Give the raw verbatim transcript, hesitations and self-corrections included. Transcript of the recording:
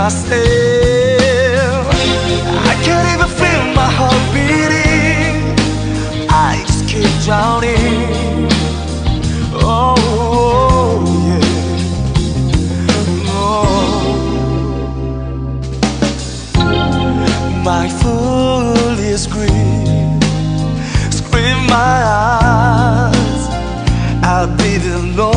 myself. I can't even feel my heart beating. I just keep drowning. Oh yeah. Oh. My foolish grief scream my eyes. I'll be the Lord.